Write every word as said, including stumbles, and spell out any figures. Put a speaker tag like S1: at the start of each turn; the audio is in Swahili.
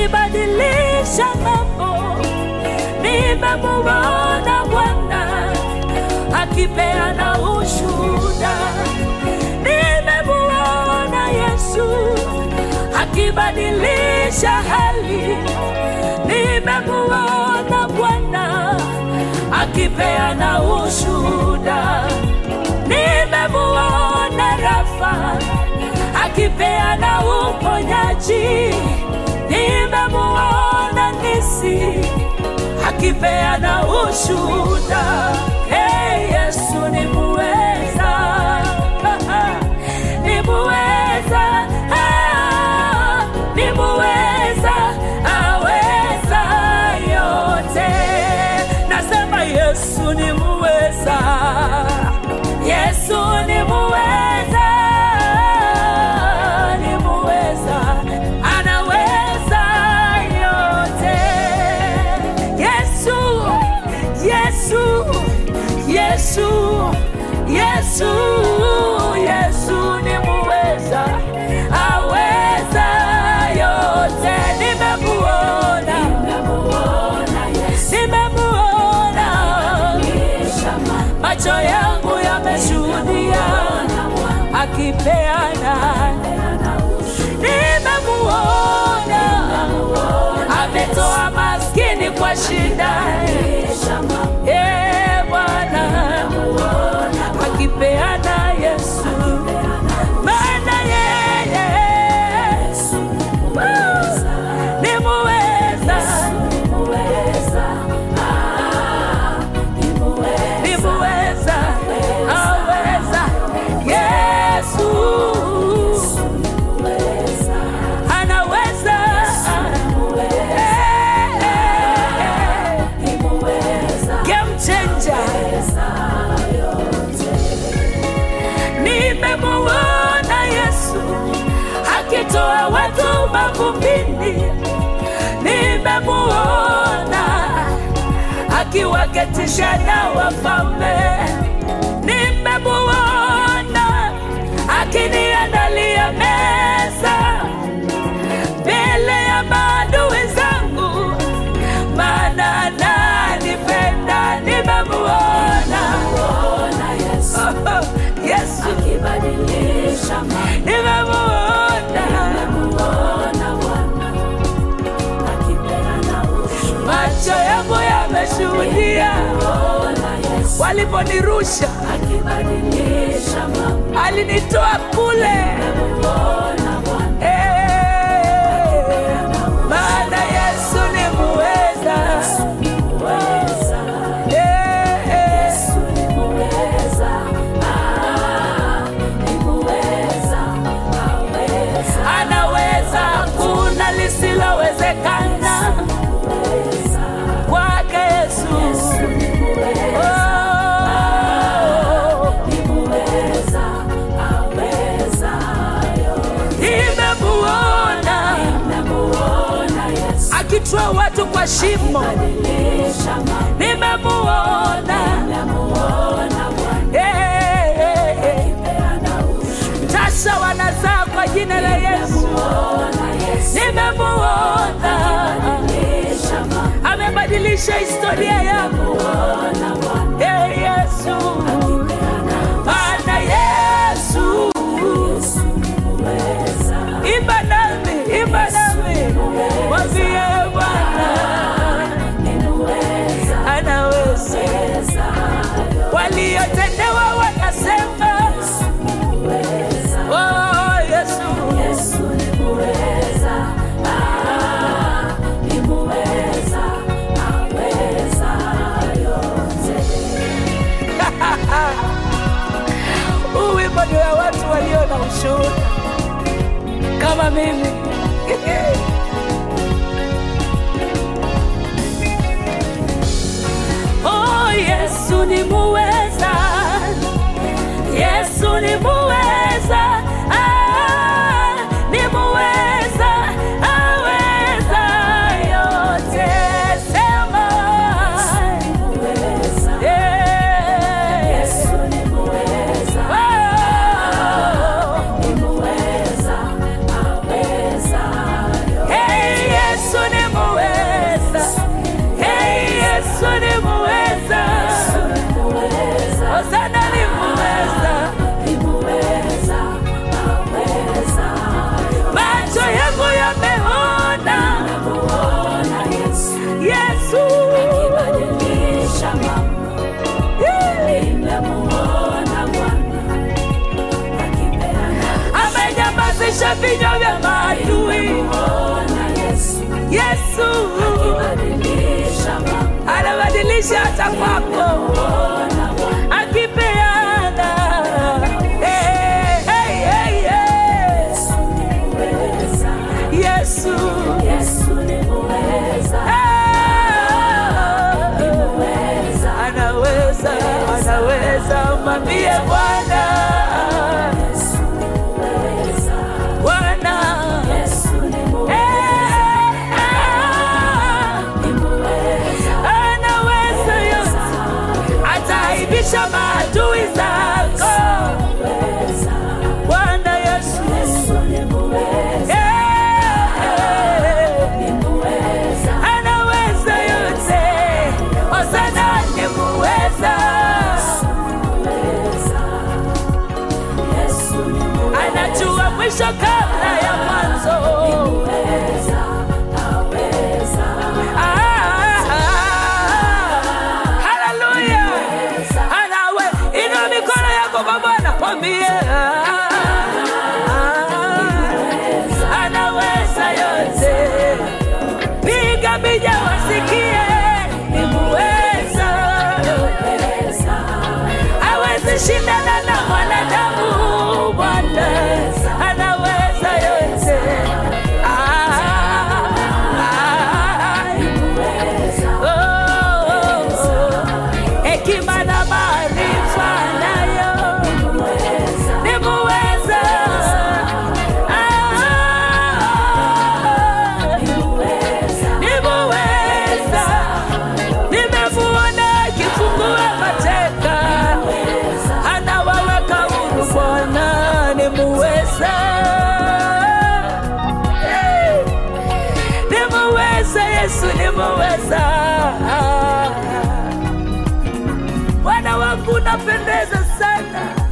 S1: akibadilisha mambo. Nimemuona Bwana akipeana ushuhuda. Nimemuona Yesu akibadilisha hali. Nimemuona Bwana akipeana ushuhuda. Nimemuona Rafa akipeana uponyaji. Nimemuona Nisi akipeana ushuhuda. Hey, Yesu ni muweza, ni muweza, ah, ni muweza, aweza yote. Nasema Yesu ni muweza, Yesu ni muweza, ni muweza, anaweza yote. Yesu, Yesu, Yesu, Yesu, Yesu ni muweza, aweza yote. Nimemuona, nimemuona Yesu, nimemuona, macho yangu yameshuhudia akipeana. Nimemuona ametoa maskini kwa shida. Eh, Bwana akipeana Yesu, maana yeye ni muweza, ni muweza, aweza. Yesu anaweza, game changer. Nimemuona Yesu akitoa watu mavumbini. Nimemuona akiwaketisha na wafalme. Nimemuona akiniandalia meza mbele ya maadui zangu, maana ananipenda. Nimemuona Yesu, Yesu akibadilisha mambo. Nimemuona, nimemuona Bwana akipeana ushuhuda. Macho yangu yameshuhudia waliponirusha akibadilisha mambo. Alinitoa kule. Nimemuona Bwana, eh, maana Yesu ni muweza, muweza. Eh, Yesu ni muweza, ah, ni muweza, aweza, anaweza, kuna lisilowezekana kwake Yesu. Yesu ni muweza, oh, ni muweza, aweza yote. Nimemuona, nimemuona Yesu akitoa watu kwa shimo. Nimemuona, nimemuona Bwana akipeana ushuhuda. Tasha wanazaa kwa jina la Yesu. Nimemuona amebadilisha historia yangu. Hey, Yesu, maana Yesu, imba nami, imba nami, mwambie Bwana anaweza. Waliotendewa wanasema oh, Yesu, Yesu ni muweza, ah, ni muweza, aweza yote. Uwimbo ni wa watu walio na ushuhuda kama mimi. Oh, Yesu ni muweza, Yesu ni muweza, ah, ni muweza, aweza yote. Sema yeah. Yesu ni muweza, oh, ni muweza, aweza yote. Hey, Yesu vinywa vya maadui. Yesu anabadilisha hata kwako, akipeana. Hey, hey, hey, hey. Yesu, Yesu ni muweza. Anaweza, anaweza, mwambie Bwana. Bwana Yesu ni muweza. Anaweza yote, ataibisha maadui zako. Bwana Yesu ni muweza. Anaweza yote, Hosana ni muweza. Anajua mwisho kabla ya mwanzo. Haleluya. Anawe, inua mikono yako kwa Bwana, mwambie anaweza yote. Piga bija wasikie, ni muweza. Hawezi shindana na mwanadamu. Bwana anaweza yote. Ah, ah, oh, oh, oh. Hekima na maarifa nayo ni muweza. Ah, ni muweza. Nimemuona akifungua mateka, anawaweka huru. Bwana ni muweza. Hey, ni muweza. Yesu ni muweza. Bwana wangu unapendeza sana.